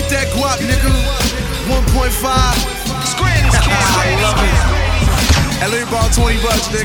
Get that guap, nigga. 1.5. Screen's I love it. Hey, let me borrow 20 bucks, nigga.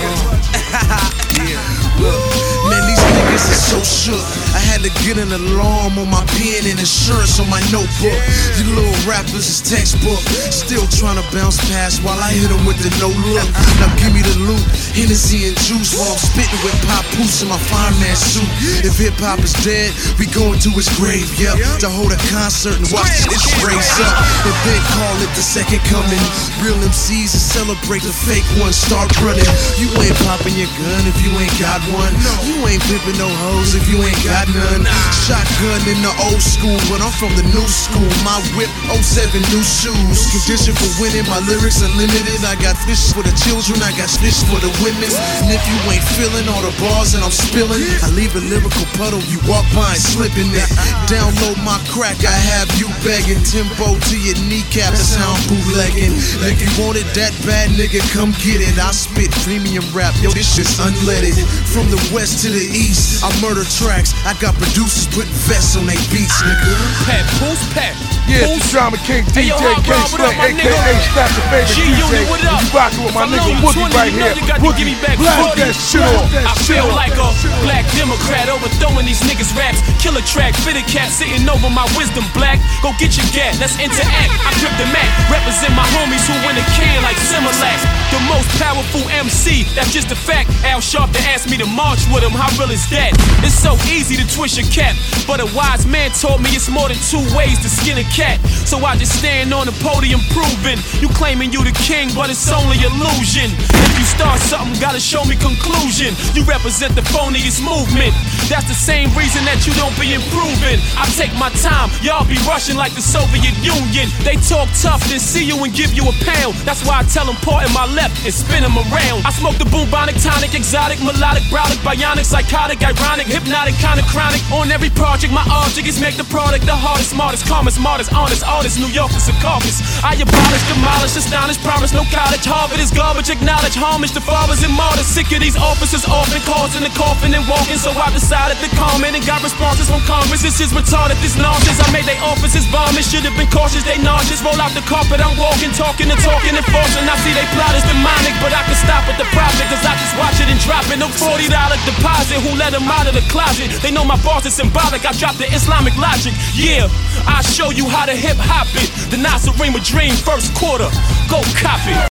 Yeah, look, man, these niggas is so shook. I had to get an alarm on my pen and insurance on my notebook. You little rappers is textbook. Still trying to bounce past while I hit them with the no look. Now give me the loot, Hennessy and juice while I'm spitting with Papoose in my fireman suit. If hip hop is dead, we going to his grave, yep. To hold a concert and watch this raise up. And then call it the second coming. Real MCs and celebrate the fake ones. Start running. You ain't popping your gun if you ain't got one. You ain't pimping no hoes if you ain't got none. Shotgun in the old school, but I'm from the new school. My whip, 07 new shoes. Condition for winning, my lyrics unlimited. I got fish for the children, I got fish for the women. And if you ain't feeling all the bars that I'm spilling, I leave a lyrical puddle, you walk by and slip in it. Download my crack, I have you begging. Tempo to your kneecap, that's how I'm bootlegging. If you want it that bad, nigga, come get it. I spit premium rap, yo, this shit's unleaded. From the west to the east, I murder tracks. I got producers putting vests on they beats, nigga. Pat, who's Pat? Yeah, it's the Drama King DJ K-Slay, aka Stack the Favorite DJ. You rockin' with my nigga Woogie right here. Woogie, blast that shit off. I feel like a black Democrat overthrowing these niggas' raps. Killer track, fitted cat sitting over my wisdom black. Go get your gat, let's interact. I grip the Mac, represent my homies who win a can like Similac. The most powerful MC, that's just a fact. Al Sharpton asked me to march with him, how real is that? It's so easy to twist your cap, but a wise man told me it's more than two ways to skin a cat. So I just stand on the podium proving you claiming you the king, but it's only illusion. If you start something, gotta show me conclusion. You represent the phoniest movement. That's the same reason that you don't be improving. I take my time, y'all be rushing like the Soviet Union. They talk tough, then see you and give you a pound. That's why I tell them part in my left and spin them around. I smoke the bubonic, tonic, exotic, melodic, brolic, bionic, psychotic, ironic, hypnotic, kinda chronic. On every project, my object is make the product the hardest, smartest, calmest, smartest, honest, artist, New York is a carcass. I abolish, demolish, astonish, promise no college. Harvard is garbage, acknowledge homage to fathers and martyrs. Sick of these officers often causing the coffin and walking, so I decided to comment and got responses from Congress. This is retarded, this nonsense. I made they offices vomit, should have been cautious, they nauseous. Roll out the carpet, I'm walking, talking and talking and forcing. I see they plot is demonic, but I can stop at the profit, cause I just watch it and drop it. No $40 deposit, who let them out of the closet? They know my bars are symbolic, I dropped the Islamic logic. Yeah, I show you how to hip hop it. The Nasarima dream, first quarter, go copy.